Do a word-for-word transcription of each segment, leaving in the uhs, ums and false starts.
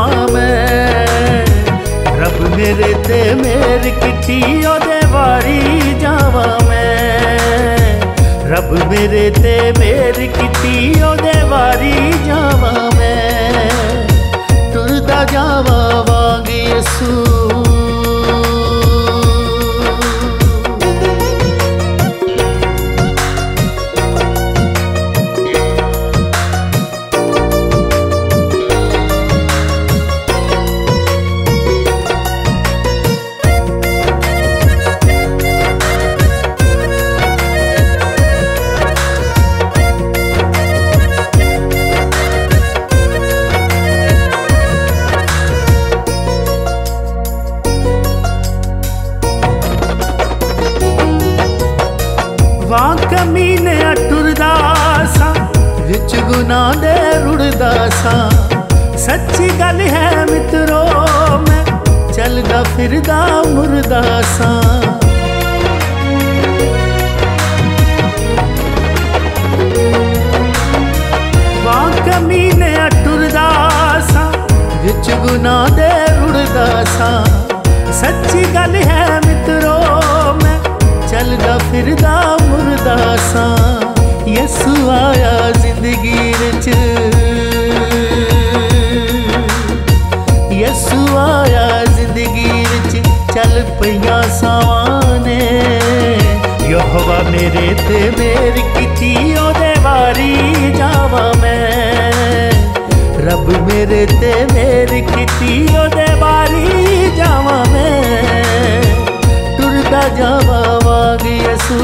मैं। रब मेरे ते मेर किती ओदे वारी जावा मैं। रब मेरे ते मेर किती ओदे वारी जावा मैं। टुरदा जावा वांग यसू वां कमीने टुरदा सा विच गुनाह दे रुड़दा सा। सच्ची गल है मित्रो मैं चलदा फिरदा मुरदा सा। वां कमीने टुरदा सा विच गुनाह दे रुड़दा सा। सच्ची गल है मित्रो मैं चलदा फिरदा मुरदा सा। यसू आया जिंदगी विच, यसू आया जिंदगी विच चल पईयां सावां ने। यहोवा मेरे ते मेर किती ओदे वारी जावा मैं। रब मेरे ते मेर किती ओदे वारी जावा मैं। टुरदा जावा वांग यसू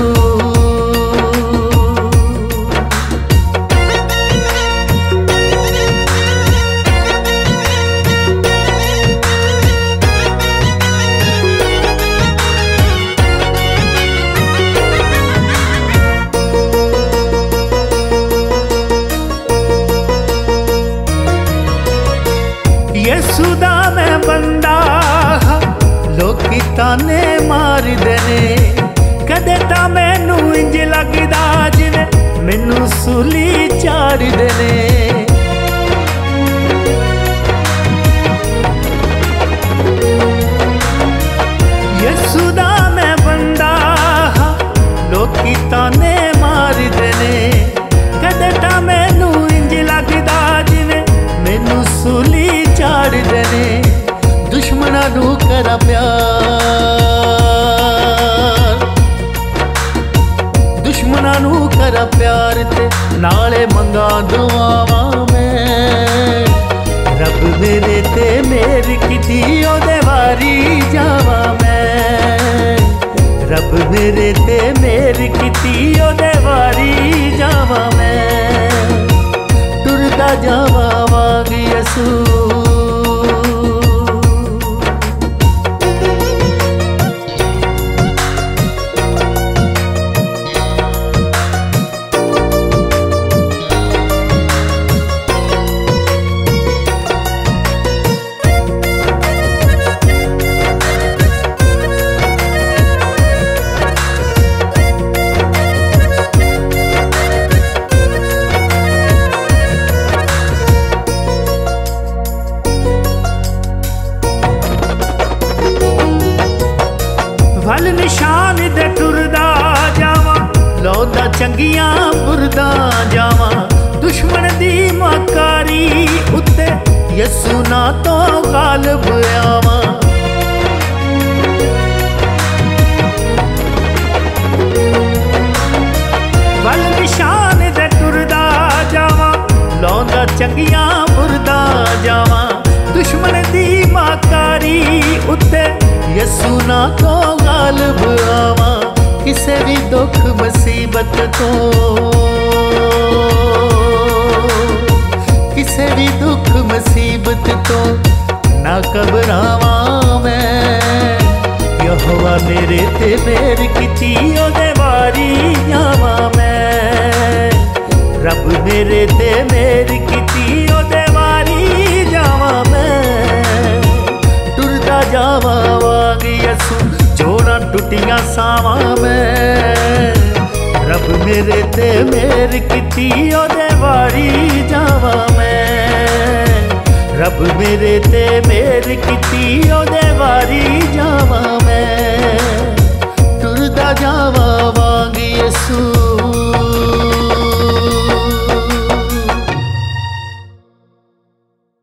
यसू दा मैं बंदा लोकी ताने मार देने। कदे ता मैनू इंज लगदा जिवें मैनू सूली चाड़ देने। यसू दा मैं बंदा लोकी ताने मार देने। कदे ता मैनू इंज लगदा जिवें मैनू सूली चाड़ देने। दुश्मनां नू करा प्यार, दुश्मनां नू करा प्यार ते नाले मंगा दुआवां मैं। रब मेरे ते मेर किती ओदे वारी जावा मैं। रब मेरे ते मेर किती ओदे वारी जावा मैं। टुरदा जावा वांग यसू वल निशान दे टुरदा जावा। लौदा चंगियां बुरदा जावा। दुश्मन दी मकारी उत्ते यसू ना तो गालिब आवा। वल निशान दे टुरदा जावा। लौदा चंगियां बुरदा जावा। दुश्मन दी मकारी उत्ते यसू ना तो गालिब आवा। किसे भी दुख मुसीबत तो, किसे भी दुख मुसीबत तो ना घबरावा मैं। यहोवा मेरे ते मेर किती ओदे वारी जावा मैं। रब मेरे ते मेर किती ओदे वारी जावा मैं। टुरदा जावा वांग यसू जोड़ा टुटियां सावा मैं। रब मेरे ते मेर किती ओदे वारी जावा मैं। रब मेरे ते मेर कीती ओदे वारी